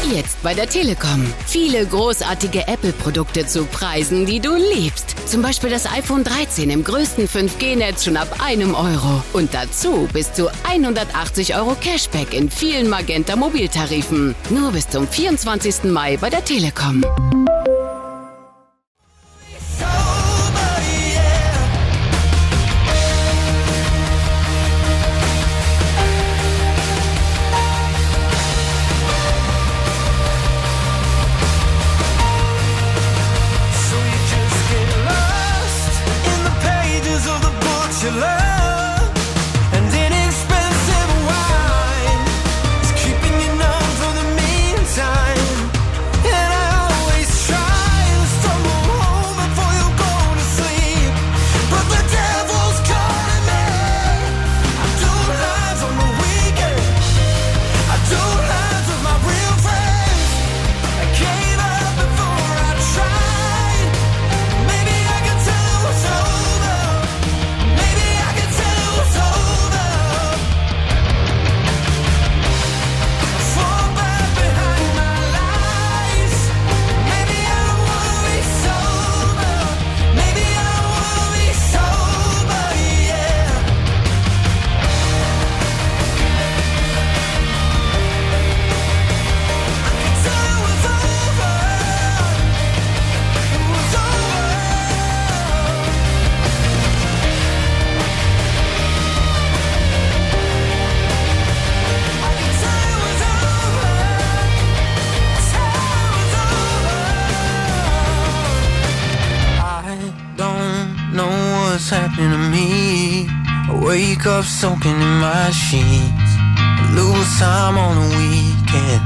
Jetzt bei der Telekom. Viele großartige Apple-Produkte zu Preisen, die du liebst. Zum Beispiel das iPhone 13 im größten 5G-Netz schon ab €1. Und dazu bis zu 180 € Cashback in vielen Magenta-Mobiltarifen. Nur bis zum 24. Mai bei der Telekom. Happening to me. I wake up soaking in my sheets. I lose time on the weekend.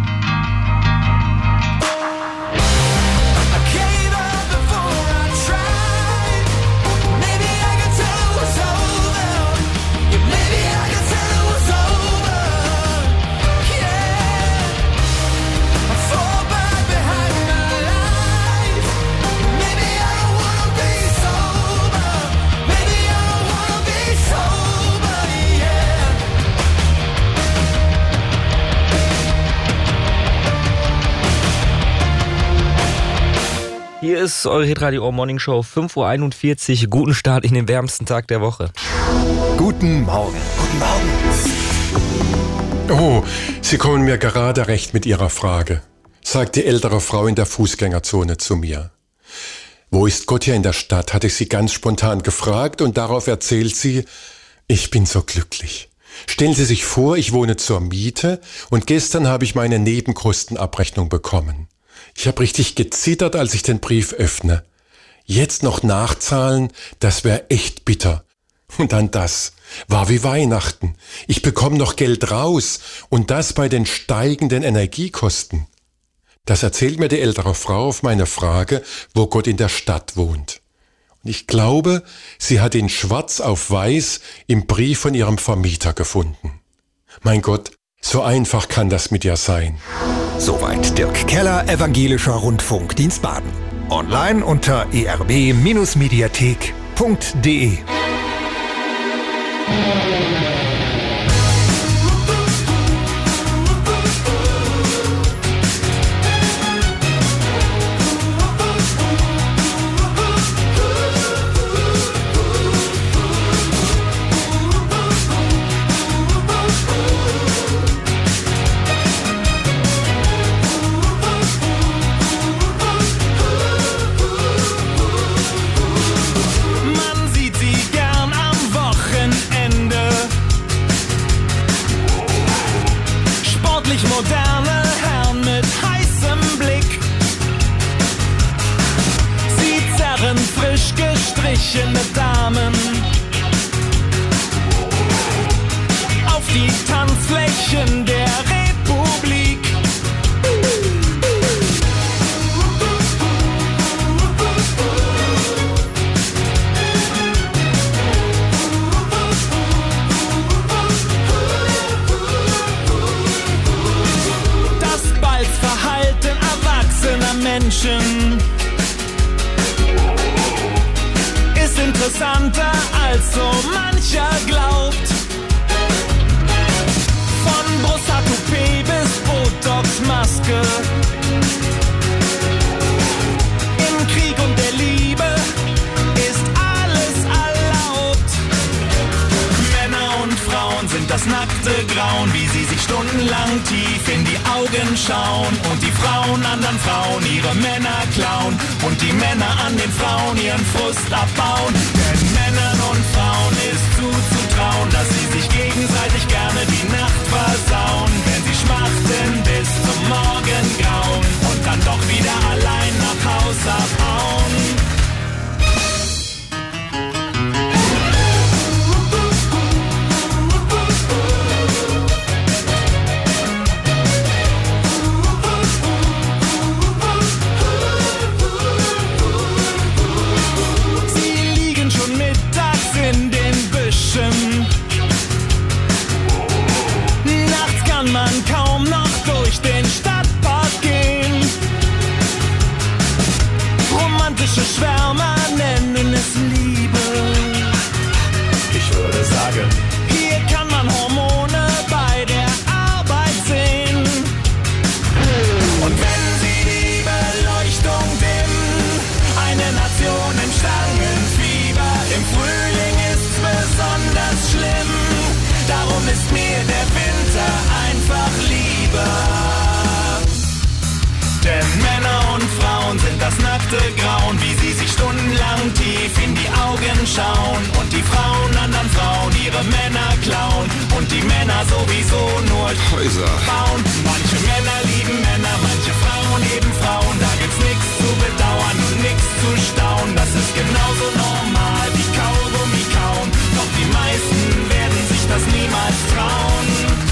Hier ist eure Hitradio Morning Show, 5:41 Uhr. Guten Start in den wärmsten Tag der Woche. Guten Morgen. Guten Morgen. Oh, Sie kommen mir gerade recht mit Ihrer Frage, sagt die ältere Frau in der Fußgängerzone zu mir. Wo ist Gott hier in der Stadt, hatte ich sie ganz spontan gefragt und darauf erzählt sie, ich bin so glücklich. Stellen Sie sich vor, ich wohne zur Miete und gestern habe ich meine Nebenkostenabrechnung bekommen. Ich habe richtig gezittert, als ich den Brief öffne. Jetzt noch nachzahlen, das wäre echt bitter. Und dann das. War wie Weihnachten. Ich bekomme noch Geld raus und das bei den steigenden Energiekosten. Das erzählt mir die ältere Frau auf meine Frage, wo Gott in der Stadt wohnt. Und ich glaube, sie hat ihn schwarz auf weiß im Brief von ihrem Vermieter gefunden. Mein Gott, so einfach kann das mit ihr sein. Soweit Dirk Keller, Evangelischer Rundfunkdienst Baden. Online unter erb-mediathek.de. Moderne Herren mit heißem Blick. Sie zerren frisch gestrichene Damen auf die Tanzflächen der Republik. Menschen ist interessanter als so mancher glaubt. Von Brusthaar-Toupet bis Botox-Masken Maske. Im Krieg und der Liebe ist alles erlaubt. Männer und Frauen sind das nackte Grauen, wie sie sich stundenlang tief in die Augen schauen und die Frauen anderen Frauen ihre Männer klauen und die Männer an den Frauen ihren Frust abbauen. Denn Männern und Frauen ist zuzutrauen, dass sie sich gegenseitig gerne die Nacht versauen, wenn sie schmachten bis zum Morgengrauen und dann doch wieder allein nach Haus abhauen. Nachts kann man kaum noch durch den Stadtpark gehen. Romantische Schwärmer nennen es Liebe. Ich würde sagen, hier kann man Hormone bei der Arbeit sehen. Und wenn sie die Beleuchtung dimmen, eine Nation im Stangenfieber, im Frühling ist's besonders schlimm. Darum ist mir der Winter einfach lieber. Denn Männer und Frauen sind das nackte Grauen, wie sie sich stundenlang tief in die Augen schauen und die Frauen anderen Frauen ihre Männer klauen und die Männer sowieso nur Häuser bauen. Manche Männer lieben Männer, manche Frauen lieben Frauen. Da gibt's nichts zu bedauern und nichts zu staunen. Das ist genauso normal wie Kaugummi kauen. Doch die meisten werden sich das niemals trauen.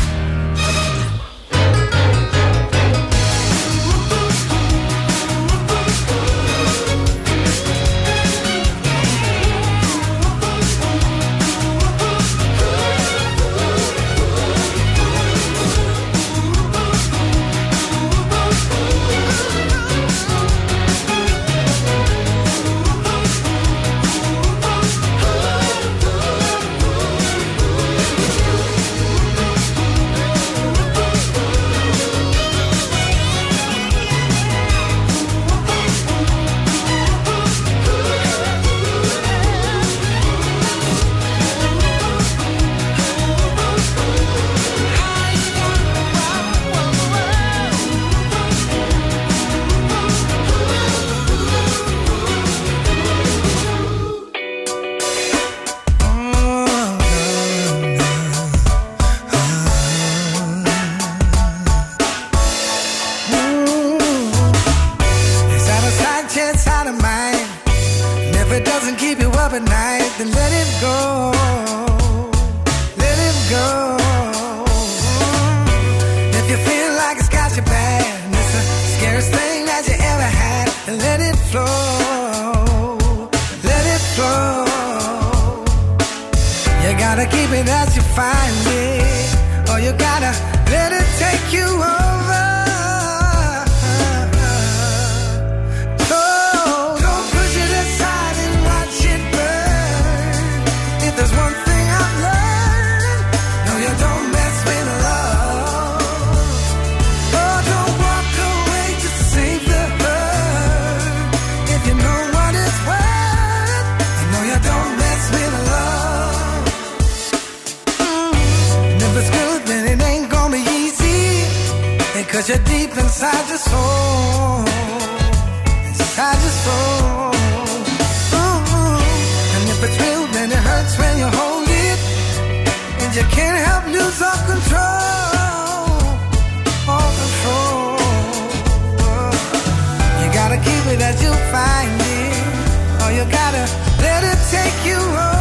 Cause you're deep inside your soul, inside your soul. And if it's real, then it hurts when you hold it, and you can't help lose all control, all control. You gotta keep it as you find it, or you gotta let it take you home.